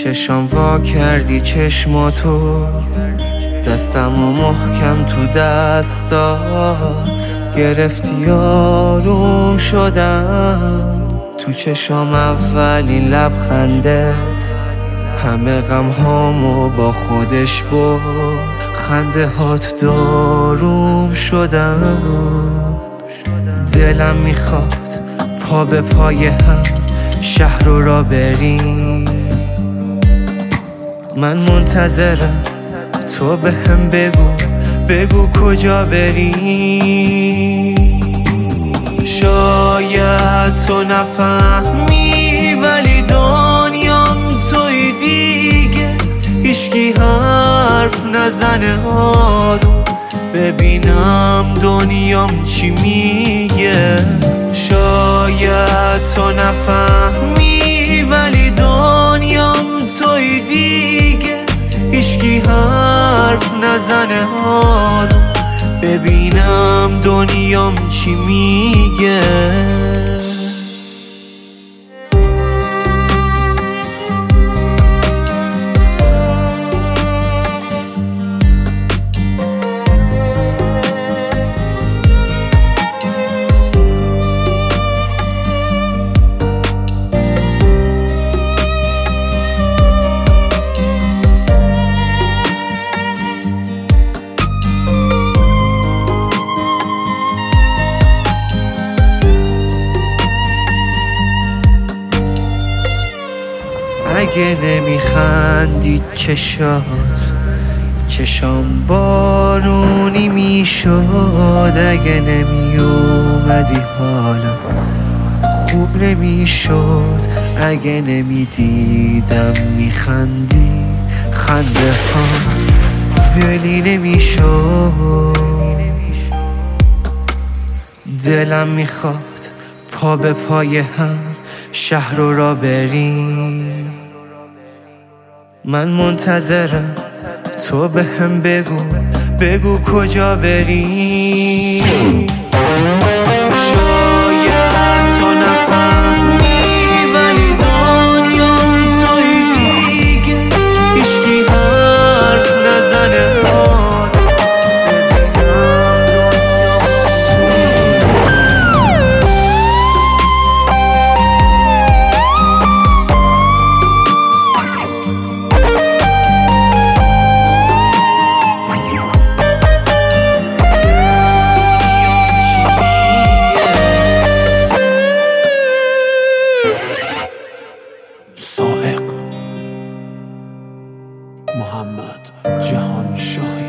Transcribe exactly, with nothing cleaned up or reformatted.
چشام وا کردی چشماتو، دستمو محکم تو دستات گرفتی، آروم شدم تو چشام اولین لبخندت، همه غم هامو با خودش برد، خنده هات داروم شدم. دلم میخواد پا به پای هم شهر رو را بریم، من منتظرم تو به هم بگو بگو کجا بریم. شاید تو نفهمی ولی دنیام توی دیگه، هیچکی حرف نزنه آروم ببینم دنیام چی میگه. شاید تو نفهمی ولی دنیام توی دیگه، هیچکی حرف نزنه آروم ببینم دنیام چی میگه. اگه نمیخندید چشات، چشام بارونی میشد. اگه نمی اومدی حالا خوب نمیشد. اگه نمیدیدم میخندی خنده ها دلی نمیشد. دلم میخواد پا به پای هم شهر رو را بریم، من منتظرم تو به هم بگو بگو کجا بریم. شاید تو نفهمی ولی دنیام توی دیگه، هیچکی حرف نزنه سائق محمد جهان شاهی.